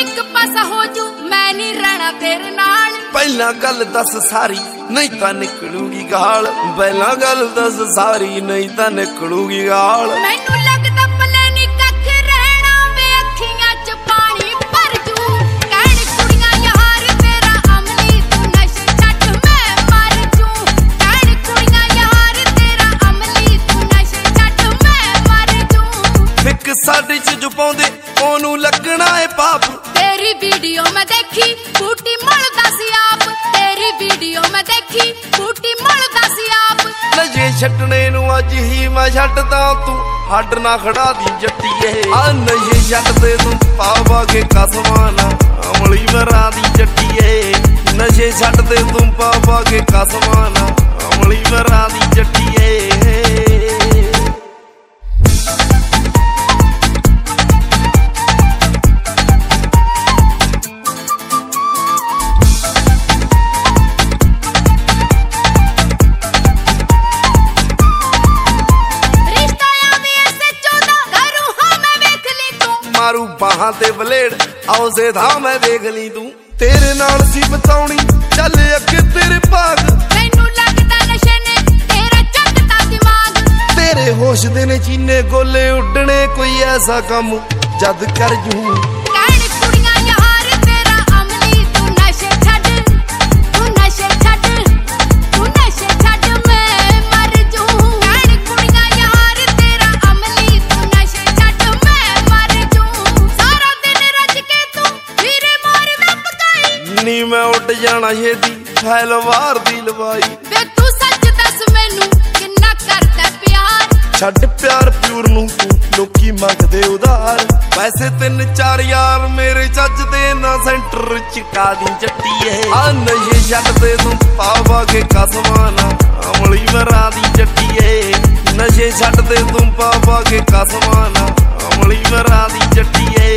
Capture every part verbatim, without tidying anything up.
एक पासा हो जू मैं नहीं रहना तेरे नाल। पहला गल दस सारी नहीं तां निकलूगी गाल, पहला गल दस सारी नहीं तां निकलूगी गाल। मैनू लगदा पले नी कख रहना वे अखियां च पानी भर जू। कहण कुड़ियां यार तेरा अमली तू नशे छड्ड मैं मर जू। कहण कुड़ियां यार तेरा अमली तू नशे छड्ड मैं मर जू। फिक साडे च जो पाउंदे ओनू लगना है पाप। तेरी वीडियो मैं देखी बूटी मलदा सी आप। तेरी वीडियो मैं देखी बूटी मलदा सी आप। नशे छड्डने नू अज ही मैं छड्डदा तू हड्ड ना खड़ा दी जट्टीए। आ नशे छड्ड दे तू पावा के कसमाना अमली मरा दी जट्टीए। नशे छड्ड दे तू पावा के कसमाना अमली मरा दी जट्टीए। मारू बाहां ते बलेड आओ से था मैं देख ली तू। तेरे नाल सी बताउणी चल अगे तेरे भाग। मैनू लगदा नशे ने तेरा चकता दिमाग। तेरे होश दे ने चीने गोले उड्डने कोई ऐसा कम जद कर जू। कहण कुड़ियां यार तेरा अमली तू नशे छड्ड तू नशे छड्ड तू नशे छड्ड मैं मर जू। कहण कुड़ियां यार तेरा अमली तू नशे छड्ड मैं मर जू। सारा दिन रज के तू फिरे मार मैं पकाई। नी मैं उड़ जाना छेती फैलवार दी लवाई। वे तू सच दस मैनू किन्ना करदा प्यार। छड्ड प्यार प्यूर नू तू लोकी मंगदे उधार। पैसे तीन चार यार मेरे चज दे ना सेंटर चिका दी जट्टीए। आ नशे छड्ड दे तू पावा के कसमाना अमली मरा दी जट्टीए। नशे छड्ड दे तू पावा के कसमाना अमली मरा दी जट्टीए।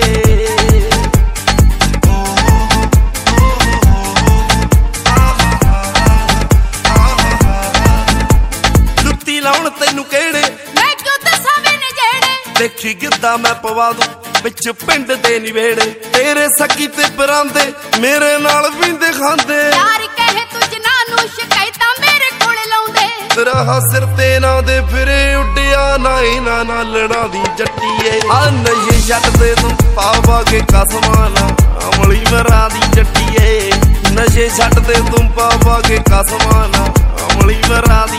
लुत्ती लाउण तैनू केड़े मैं क्यों दसां वे नजेड़े। देखी गिद्दा मैं पवा दूं विच पिंड दे निवेड़े। तेरे सकी ते परांदे मेरे नाल पींदे खांदे। यार कहे तू जनानू शिकायतां मेरे कोल लाउंदे। तेरा सिर ते ना दे फिरे उड्डिया ना इना ना लड़ा दी जट्टीए। आ नशे छड्ड दे तू पावा के कसमाना अमली मरा दी जट्टीए। नशे छड्ड दे तू पावा के कसमाना अमली मरा दी